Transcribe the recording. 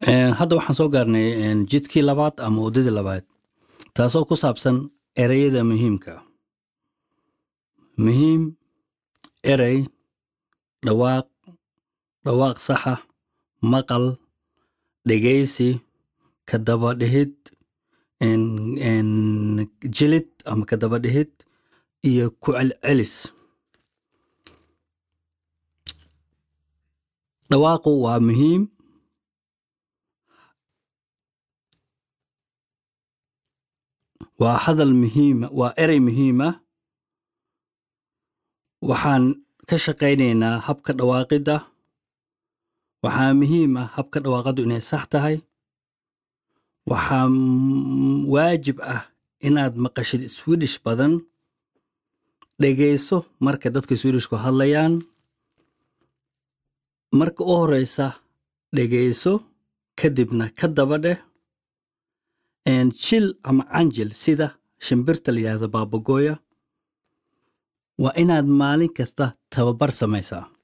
hadda waxaan soo gaarnay jidkii labaad ama waddadii labaad taasoo ku saabsan ereyada muhiimka ah. Muhiim, erey, dhawaaq saxa, maqal, dhegeysi, ka daba dhihid, jilid ama ka daba dhihid iyo ku celcelis. Dhawaaqu waa muhiim. Waa hadal muhiima, waa erey muhiima. Waxaan ka shaqaynaynaa habka dhawaaqidda. Waxaa muhiima habka dhawaaqadu inay sax tahay. Waxaa waajib ah inaad maqashid Swedish badan. Dhegeyso marka dadka Swedishku hadlayaan. Marka u horeysa dhegeyso, kadibna ka daba dheh. Jil ama canjil sida shimbirta la yiraahdo baabagoya waa inaad maalin kasta tababar samaysaa.